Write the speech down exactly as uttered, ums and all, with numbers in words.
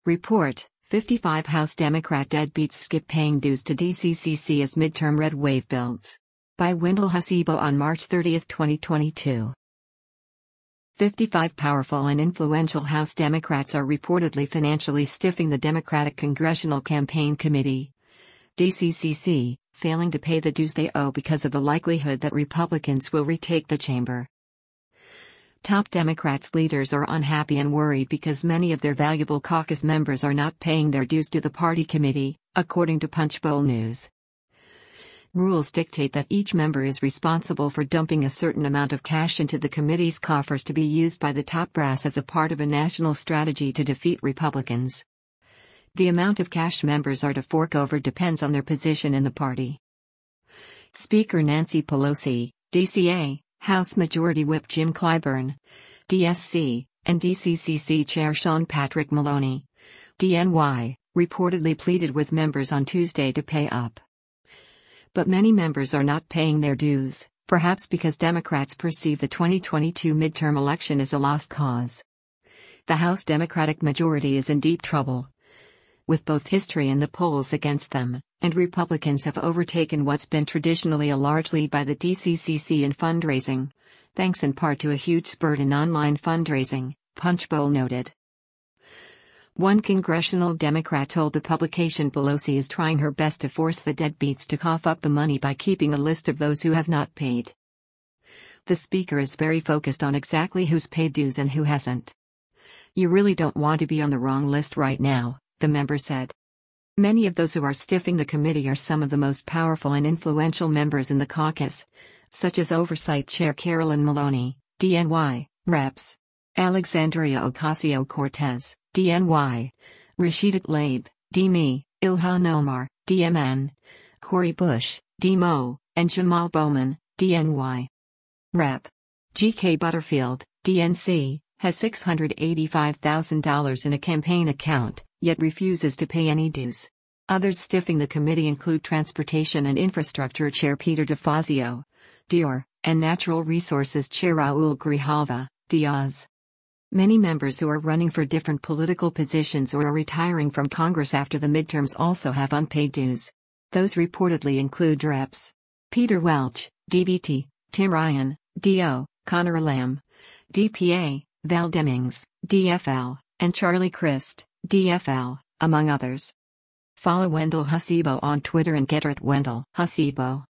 Report: fifty-five House Democrat deadbeats skip paying dues to D C C C as midterm red wave builds. By Wendell Hasibo on March thirtieth, twenty twenty-two. fifty-five powerful and influential House Democrats are reportedly financially stiffing the Democratic Congressional Campaign Committee, D C C C, failing to pay the dues they owe because of the likelihood that Republicans will retake the chamber. Top Democrats leaders are unhappy and worried because many of their valuable caucus members are not paying their dues to the party committee, according to Punchbowl News. Rules dictate that each member is responsible for dumping a certain amount of cash into the committee's coffers to be used by the top brass as a part of a national strategy to defeat Republicans. The amount of cash members are to fork over depends on their position in the party. Speaker Nancy Pelosi, D C A, House Majority Whip Jim Clyburn, D S C, and D C C C Chair Sean Patrick Maloney, D N Y, reportedly pleaded with members on Tuesday to pay up. But many members are not paying their dues, perhaps because Democrats perceive the twenty twenty-two midterm election as a lost cause. The House Democratic majority is in deep trouble, with both history and the polls against them, and Republicans have overtaken what's been traditionally a large lead by the D C C C in fundraising, thanks in part to a huge spurt in online fundraising, Punchbowl noted. One congressional Democrat told the publication Pelosi is trying her best to force the deadbeats to cough up the money by keeping a list of those who have not paid. The speaker is very focused on exactly who's paid dues and who hasn't. You really don't want to be on the wrong list right now, the member said. Many of those who are stiffing the committee are some of the most powerful and influential members in the caucus, such as Oversight Chair Carolyn Maloney, D N Y, Reps Alexandria Ocasio-Cortez, D N Y, Rashida Tlaib, D M I, Ilhan Omar, D M N, Cori Bush, D M O, and Jamal Bowman, D N Y. Rep G K Butterfield, D N C, has six hundred eighty-five thousand dollars in a campaign account, yet refuses to pay any dues. Others stiffing the committee include Transportation and Infrastructure Chair Peter DeFazio, D O R, and Natural Resources Chair Raul Grijalva, Diaz. Many members who are running for different political positions or are retiring from Congress after the midterms also have unpaid dues. Those reportedly include Reps Peter Welch, D B T, Tim Ryan, D O, Connor Lamb, D P A, Val Demings, D F L, and Charlie Crist, D F L, among others. Follow Wendell Hasibo on Twitter and Getter at Wendell Hasibo.